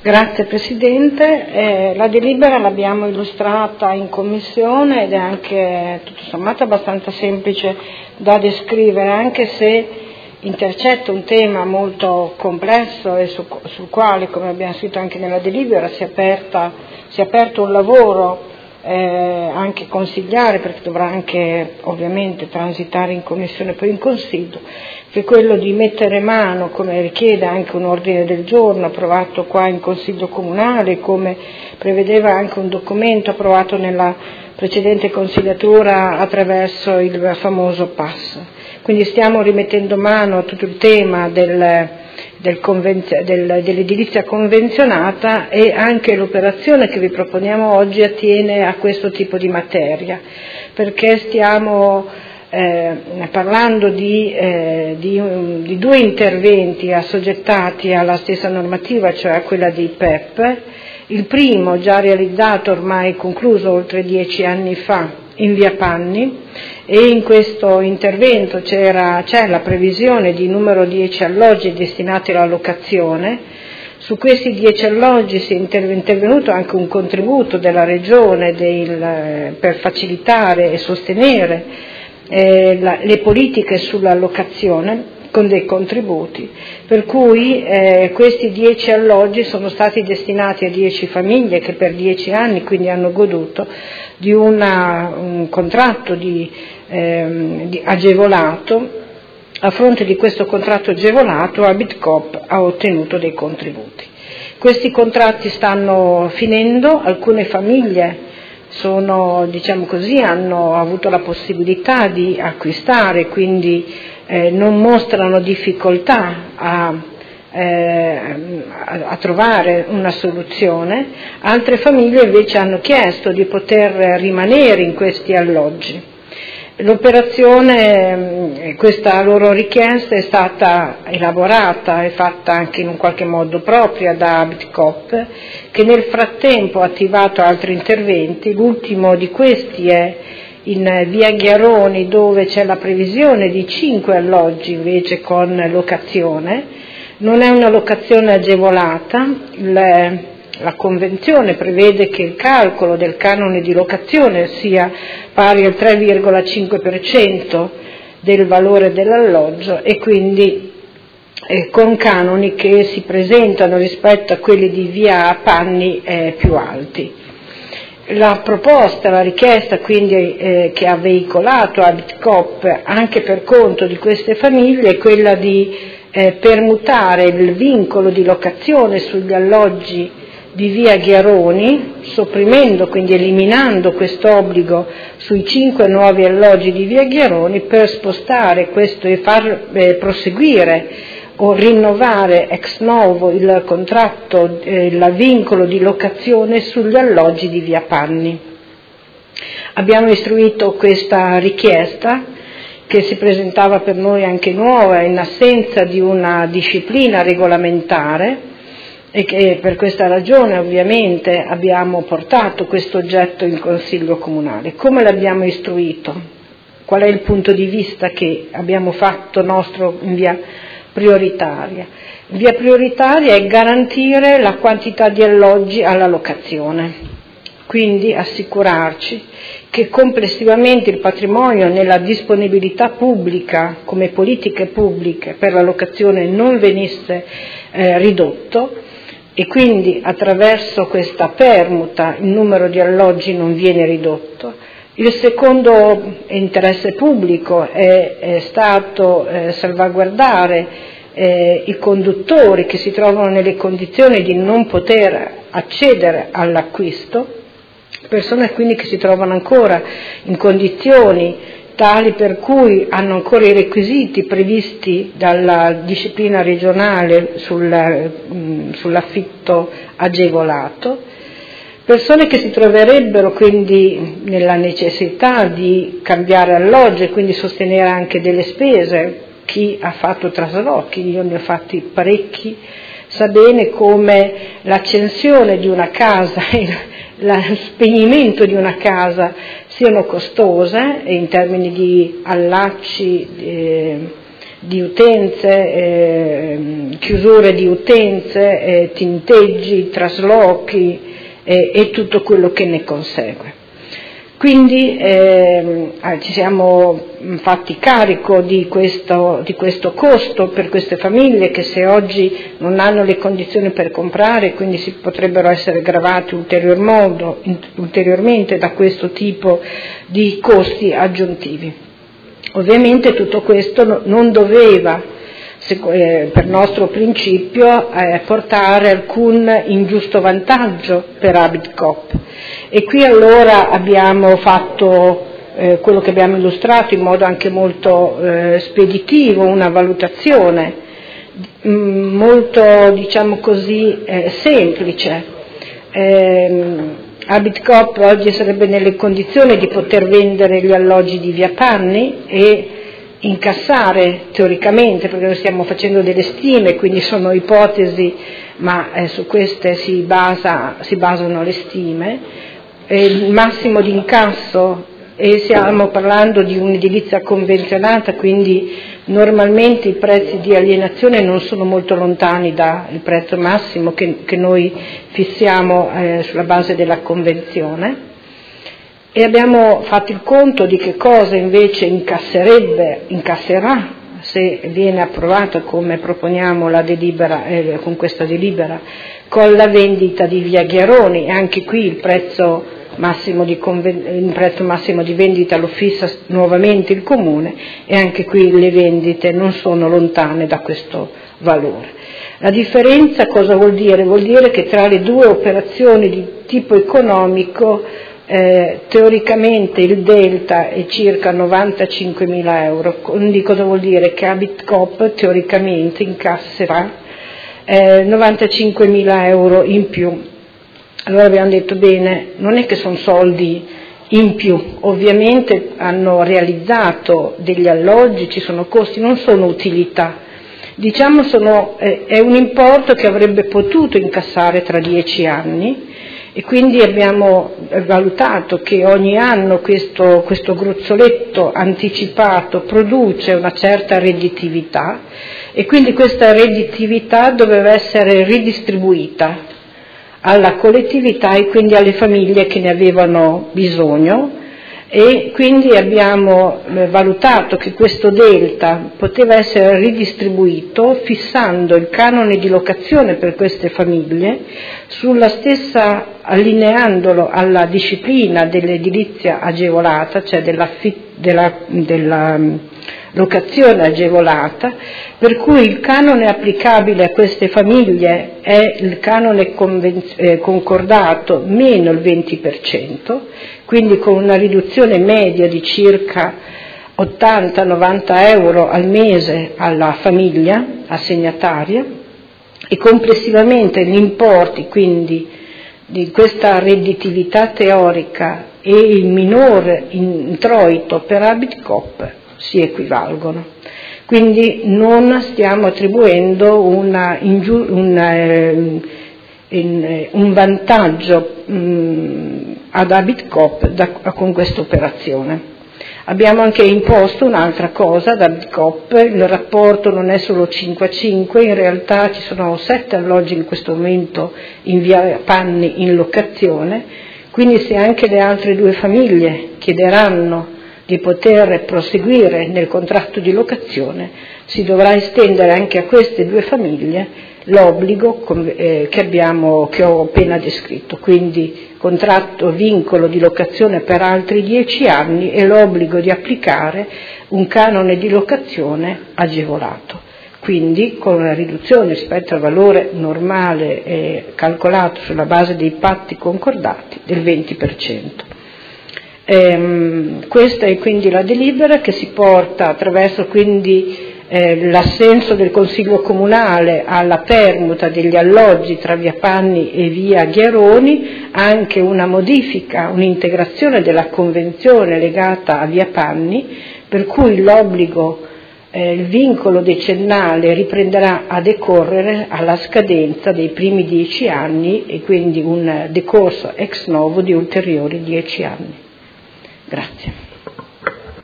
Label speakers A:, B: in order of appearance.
A: Grazie Presidente, la delibera l'abbiamo illustrata in commissione ed è anche tutto sommato abbastanza semplice da descrivere, anche se intercetta un tema molto complesso e sul quale, come abbiamo scritto anche nella delibera, si è aperto un lavoro anche consigliare, perché dovrà anche ovviamente transitare in commissione poi in consiglio, che è quello di mettere mano, come richiede anche un ordine del giorno approvato qua in Consiglio Comunale, come prevedeva anche un documento approvato nella precedente consigliatura attraverso il famoso PAS. Quindi stiamo rimettendo mano a tutto il tema dell'edilizia convenzionata, e anche l'operazione che vi proponiamo oggi attiene a questo tipo di materia, perché stiamo parlando di due interventi assoggettati alla stessa normativa, cioè a quella di PEP. Il primo già realizzato, ormai concluso oltre 10 anni fa, in via Panni, e in questo intervento c'è la previsione di numero 10 alloggi destinati alla locazione. Su questi 10 alloggi si è intervenuto anche un contributo della Regione per facilitare e sostenere le politiche sulla locazione con dei contributi, per cui questi 10 alloggi sono stati destinati a 10 famiglie che per 10 anni quindi hanno goduto di un contratto di agevolato. A fronte di questo contratto agevolato Abitcoop ha ottenuto dei contributi. Questi contratti stanno finendo, alcune famiglie hanno avuto la possibilità di acquistare, quindi non mostrano difficoltà a trovare una soluzione. Altre famiglie invece hanno chiesto di poter rimanere in questi alloggi. L'operazione, questa loro richiesta è stata elaborata e fatta anche in un qualche modo propria da Abitcoop, che nel frattempo ha attivato altri interventi. L'ultimo di questi è in via Ghiaroni, dove c'è la previsione di 5 alloggi invece con locazione. Non è una locazione agevolata, la convenzione prevede che il calcolo del canone di locazione sia pari al 3,5% del valore dell'alloggio, e quindi con canoni che si presentano rispetto a quelli di via Panni più alti. La richiesta quindi che ha veicolato Abitcoop anche per conto di queste famiglie è quella di permutare il vincolo di locazione sugli alloggi di via Ghiaroni, sopprimendo, quindi eliminando quest'obbligo sui 5 nuovi alloggi di via Ghiaroni, per spostare questo e far proseguire o rinnovare ex novo il contratto, il vincolo di locazione sugli alloggi di via Panni. Abbiamo istruito questa richiesta, che si presentava per noi anche nuova in assenza di una disciplina regolamentare, e che per questa ragione ovviamente abbiamo portato questo oggetto in Consiglio Comunale. Come l'abbiamo istruito? Qual è il punto di vista che abbiamo fatto nostro in via prioritaria? In via prioritaria è garantire la quantità di alloggi alla locazione, quindi assicurarci che complessivamente il patrimonio nella disponibilità pubblica come politiche pubbliche per la locazione non venisse ridotto, e quindi attraverso questa permuta il numero di alloggi non viene ridotto. Il secondo interesse pubblico è stato salvaguardare i conduttori che si trovano nelle condizioni di non poter accedere all'acquisto, persone quindi che si trovano ancora in condizioni tali per cui hanno ancora i requisiti previsti dalla disciplina regionale sull'affitto agevolato, persone che si troverebbero quindi nella necessità di cambiare alloggio e quindi sostenere anche delle spese. Chi ha fatto traslochi, io ne ho fatti parecchi, sa bene come l'accensione di una casa lo spegnimento di una casa siano costose in termini di allacci, di utenze, chiusure di utenze, tinteggi, traslochi e tutto quello che ne consegue. Quindi ci siamo fatti carico di questo costo per queste famiglie che, se oggi non hanno le condizioni per comprare, quindi si potrebbero essere gravati ulteriormente da questo tipo di costi aggiuntivi. Ovviamente tutto questo non doveva, per nostro principio, portare alcun ingiusto vantaggio per Abitcoop. E qui allora abbiamo fatto quello che abbiamo illustrato in modo anche molto speditivo, una valutazione molto, diciamo così, semplice. Abitcoop oggi sarebbe nelle condizioni di poter vendere gli alloggi di Via Panni e incassare teoricamente, perché noi stiamo facendo delle stime, quindi sono ipotesi, ma su queste si basano le stime, il massimo di incasso, e stiamo parlando di un'edilizia convenzionata, quindi normalmente i prezzi di alienazione non sono molto lontani dal prezzo massimo che noi fissiamo sulla base della convenzione. E abbiamo fatto il conto di che cosa invece incasserà se viene approvata come proponiamo la delibera, con questa delibera, con la vendita di Via Ghiaroni. E anche qui il prezzo massimo di vendita lo fissa nuovamente il Comune, e anche qui le vendite non sono lontane da questo valore. La differenza cosa vuol dire? Vuol dire che tra le due operazioni di tipo economico teoricamente il delta è circa 95.000 euro, quindi cosa vuol dire? Che Abitcoop teoricamente incasserà 95.000 euro in più. Allora abbiamo detto, bene, non è che sono soldi in più, ovviamente hanno realizzato degli alloggi, ci sono costi, non sono utilità, diciamo è un importo che avrebbe potuto incassare tra 10 anni. E quindi abbiamo valutato che ogni anno questo gruzzoletto anticipato produce una certa redditività, e quindi questa redditività doveva essere ridistribuita alla collettività e quindi alle famiglie che ne avevano bisogno, e quindi abbiamo valutato che questo delta poteva essere ridistribuito fissando il canone di locazione per queste famiglie sulla stessa, allineandolo alla disciplina dell'edilizia agevolata, cioè della locazione agevolata, per cui il canone applicabile a queste famiglie è il canone concordato meno il 20%, quindi con una riduzione media di circa 80-90 euro al mese alla famiglia assegnataria, e complessivamente gli importi quindi di questa redditività teorica e il minore introito per Abitcoop si equivalgono. Quindi non stiamo attribuendo un vantaggio ad Abitcoop con questa operazione. Abbiamo anche imposto un'altra cosa ad Abitcoop: il rapporto non è solo 5-5, in realtà ci sono 7 alloggi in questo momento in Via Panni in locazione, quindi se anche le altre 2 famiglie chiederanno di poter proseguire nel contratto di locazione, si dovrà estendere anche a queste 2 famiglie l'obbligo che ho appena descritto, quindi contratto vincolo di locazione per altri 10 anni e l'obbligo di applicare un canone di locazione agevolato, quindi con una riduzione rispetto al valore normale calcolato sulla base dei patti concordati del 20%. Questa è quindi la delibera che si porta attraverso quindi l'assenso del Consiglio Comunale alla permuta degli alloggi tra Via Panni e Via Ghiaroni, anche una modifica, un'integrazione della convenzione legata a Via Panni, per cui l'obbligo, il vincolo decennale riprenderà a decorrere alla scadenza dei primi 10 anni e quindi un decorso ex novo di ulteriori 10 anni. Grazie.